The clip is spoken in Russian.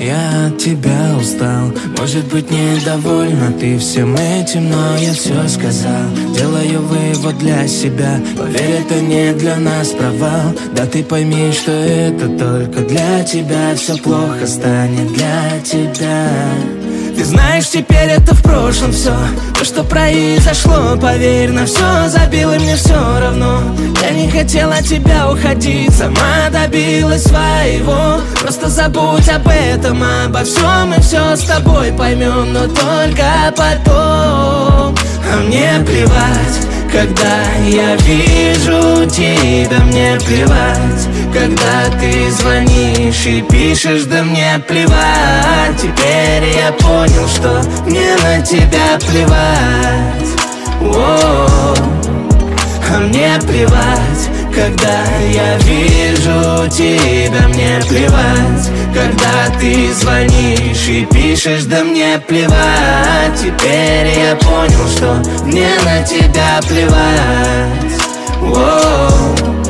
Я от тебя устал, может быть недовольна ты всем этим, но я все сказал. Делаю вывод для себя, поверь, это не для нас провал. Да ты пойми, что это только для тебя, все плохо станет для тебя. Ты знаешь, теперь это в прошлом все. То, что произошло, поверь, на все забил, и мне все равно. Я не хотела тебя уходить, сама добилась своего. Просто забудь об этом, обо всем, и все с тобой поймем, но только потом. А мне плевать, когда я вижу тебя, мне плевать, когда ты звонишь и пишешь, да мне плевать. Теперь я понял, что мне на тебя плевать. О-о-о. А мне плевать, когда я вижу тебя, мне плевать, когда ты звонишь и пишешь, да мне плевать. Теперь я понял, что мне на тебя плевать. О-о-о.